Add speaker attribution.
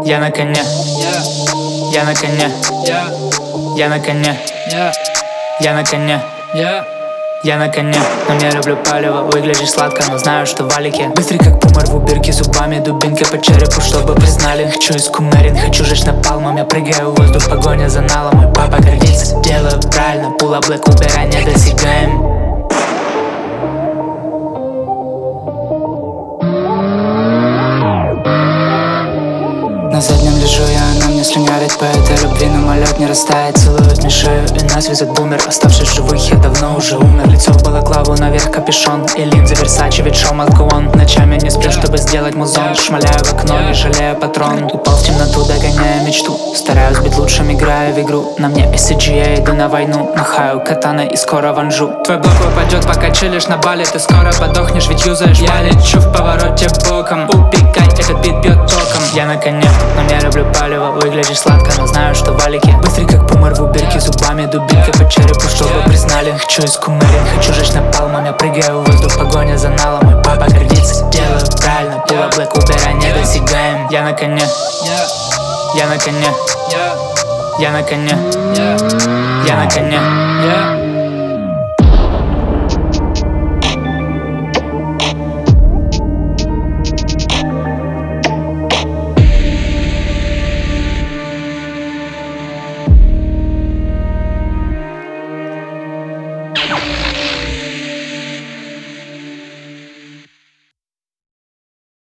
Speaker 1: Я на коне, я на коне, я на коне, я на коне, я на коне. Но не люблю палево, выглядишь сладко, но знаю, что валики быстрый как пумар в убирке, зубами дубинкой по черепу, чтобы признали. Хочу из кумерин, хочу жечь напалмом. Я прыгаю в воздух, погоня за налом. Мой папа гордится, делаю правильно. Пула блэк, убирай, не досягаем. На заднем лежу я, она мне слюнявит по этой любви, но малек не растает. Целует мне шею и нас везет бумер. Оставшись в живых, я давно уже умер. Лицо в балаклаву, наверх капюшон и линзы Версачи, ведь шоу Малкоон. Ночами не сплю, чтобы сделать музон. Шмаляю в окно, не жалея патрон. Упал в темноту, догоняя мечту. Стараюсь быть лучшим, играя в игру. На мне SCG, я иду на войну. Махаю катаной и скоро ванжу. Твой блок упадет, пока чилишь на бале. Ты скоро подохнешь, ведь юзаешь. Я лечу в повороте боком. Убегай, этот бит бьет током. Я на коне, но не люблю палево, выглядишь сладко, но знаю, что валики быстрый как пумар в убирке, зубами дубинкой по черепу, чтобы признали. Хочу из кумерин, хочу жечь напалмом. Я прыгаю в воздух, погоня за налом. Мой папа гордится, делаю правильно. Пула блэк, убирай, не досягаем. Я на коне, я на коне, я на коне, я на коне.